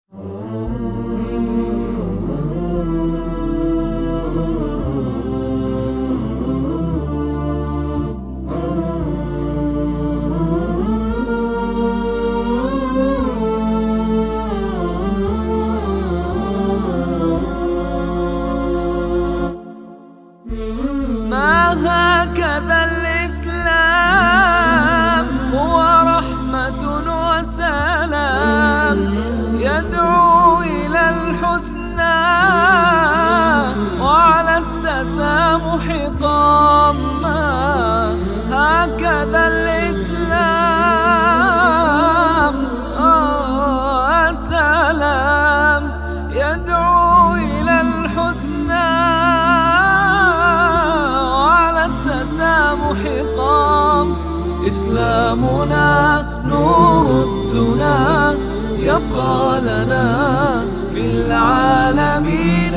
ما هكذا الإسلام هو رحمة وسلام، يدعو إلى الحسنى وعلى التسامح قام. ما هكذا الإسلام سلام، يدعو إلى الحسنى قام. إسلامنا نور الدنا، يبقى لنا في العالمين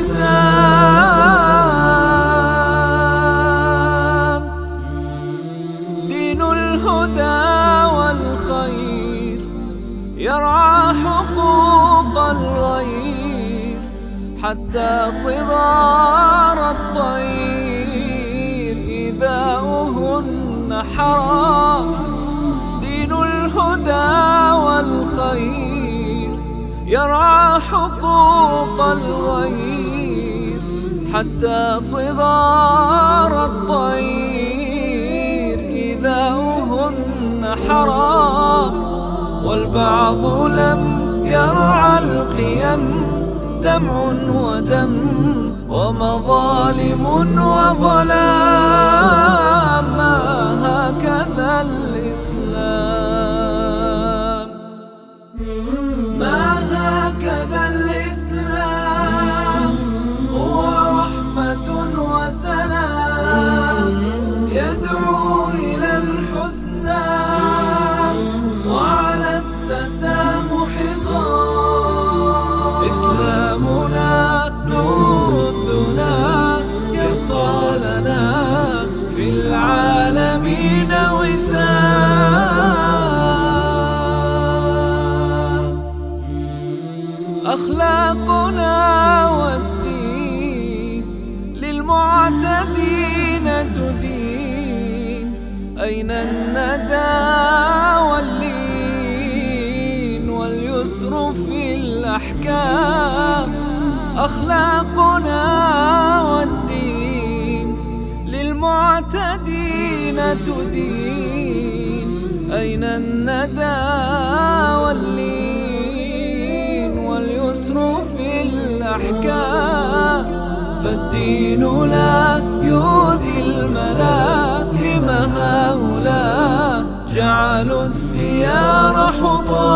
وسام. دين الهدى والخير يرعى حقوق الغير، حتى صغار الطير إيذاؤهن حرام. دين الهدى والخير يرعى حقوق الغير، حتى صغار الطير إيذاؤهن حرام. والبعض لم يرعى القيم، دمع ودم ومظالم وظلام. ما هكذا الإسلام، ما هكذا الإسلام هو رحمة وسلام، يدعو إلى الحسنى وعلى التسامح قام. إسلامنا نور الدنا، يبقى لنا في العالمين وسام. أخلاقنا والدين للمعتدين تدين، أين الندى واللين واليسر في الأحكام. أخلاقنا والدين للمعتدين تدين، أين الندى واللين واليسر في الأحكام. فالدين لا يؤذي الملا، لما هؤلاء جعلوا الديار حطام.